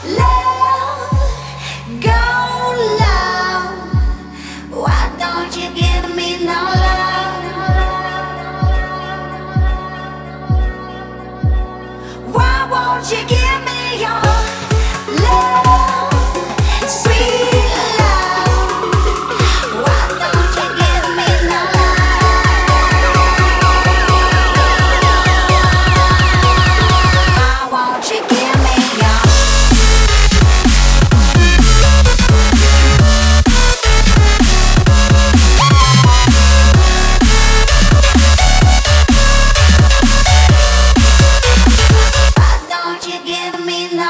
Love, go love. Why don't you give me no love? Why won't you give me your love, sweet love? Why don't you give me no love? Why won't you give me your don't you give me no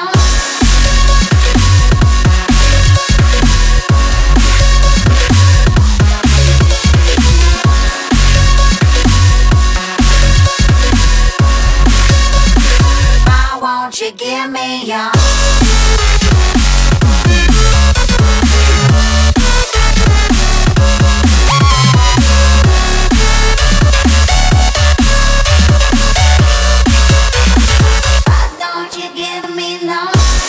why won't you give me your why don't you give me no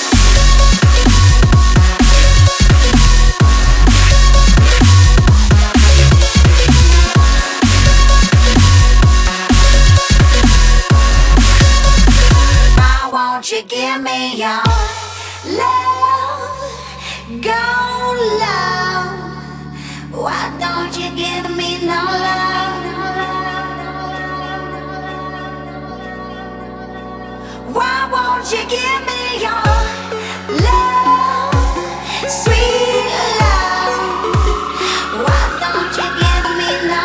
why won't you give me your love, go love? Why don't you give me no love? Why won't you give me your love, sweet love? Why don't you give me no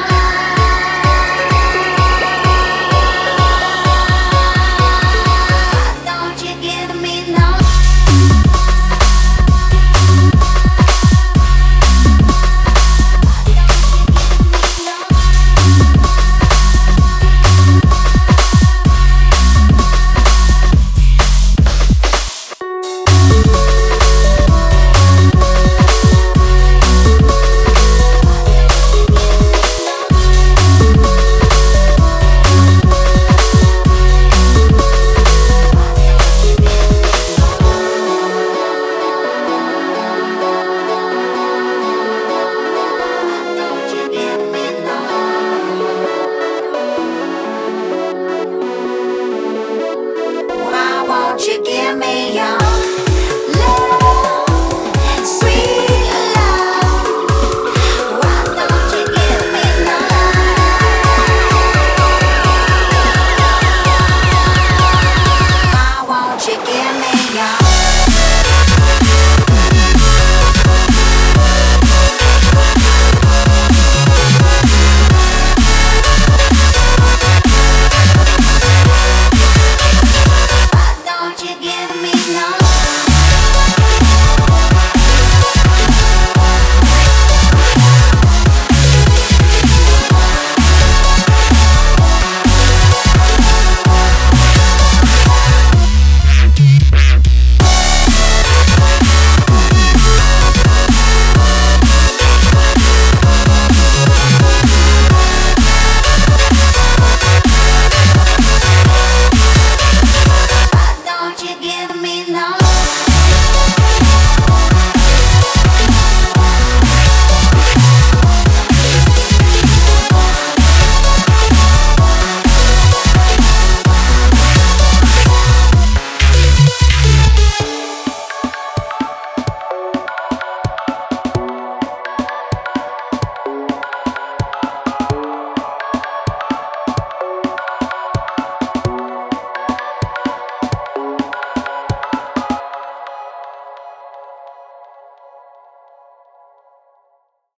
love? Why don't you give me no don't you give me no why won't you give me your love, sweet love? Why don't you give me no why won't you give me your